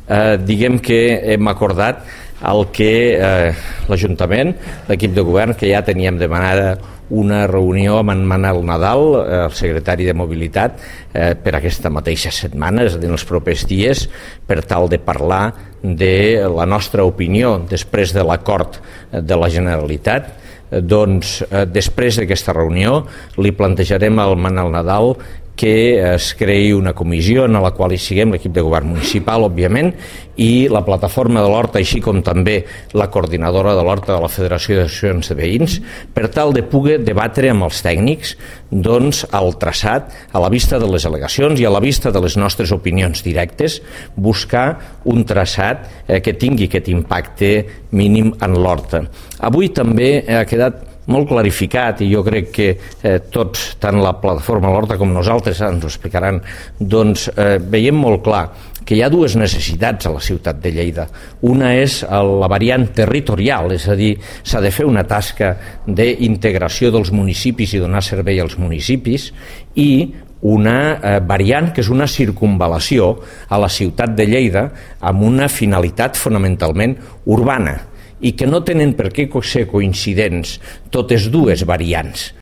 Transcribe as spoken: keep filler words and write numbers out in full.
eh, diguem que hem acordat el que eh, l'Ajuntament, l'equip de govern, que ja teníem demanada una reunió amb en Manel Nadal, eh, el secretari de Mobilitat, eh, per aquesta mateixa setmana, és a dir, en els propers dies, per tal de parlar de la nostra opinió després de l'acord de la Generalitat. Eh, doncs, eh, després d'aquesta reunió, li plantejarem al Manel Nadal que es creï una comissió en la qual hi siguem l'equip de govern municipal, òbviament, i la plataforma de l'Horta, així com també la coordinadora de l'Horta de la Federació d'Associacions de Veïns, per tal de poder debatre amb els tècnics doncs, el traçat, a la vista de les al·legacions i a la vista de les nostres opinions directes, buscar un traçat eh, que tingui aquest impacte mínim en l'Horta. Avui també ha quedat molt clarificat, i jo crec que eh, tots, tant la plataforma l'Horta com nosaltres ens ho explicaran, doncs eh, veiem molt clar que hi ha dues necessitats a la ciutat de Lleida. Una és la variant territorial, és a dir, s'ha de fer una tasca d'integració dels municipis i donar servei als municipis, i una eh, variant que és una circunvalació a la ciutat de Lleida amb una finalitat fonamentalment urbana, i que no tenen per què ser coincidents totes dues variants.